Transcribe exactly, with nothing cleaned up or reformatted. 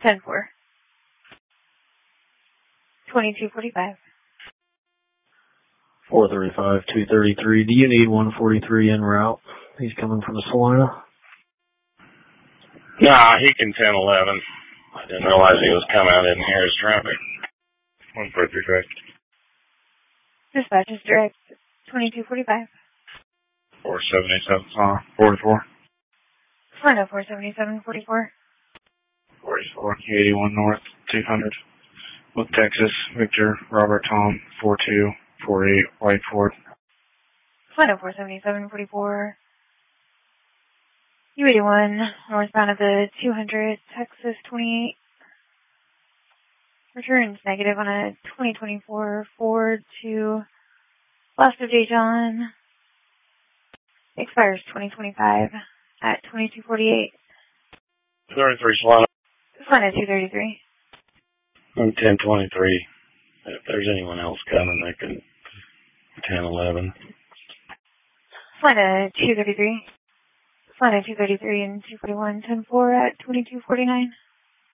ten four. twenty-two forty-five. four thirty-five, two thirty-three. Do you need one forty-three en route? He's coming from Salina. Nah, he can ten eleven. I didn't realize he was coming. I didn't hear his traffic. one forty-three direct. Dispatch is direct. twenty-two forty-five. four seventy-seven, uh, forty-four. Florida four seventy-seven forty-four. forty-four, eighty-one north, two hundred. With Texas, Victor, Robert, Tom, four two four eight, White Ford. Florida four seventy-seven forty-four. U eighty-one, northbound of the two hundred, Texas twenty-eight. Returns negative on a twenty twenty-four Ford to Lost of J. John. Expires twenty twenty-five at twenty-two forty-eight. thirty-three, Solana. Solana two thirty-three. I'm ten twenty-three. If there's anyone else coming, they can ten eleven. Solana two thirty-three. Solana two thirty-three and two forty-one, ten four at twenty-two forty-nine.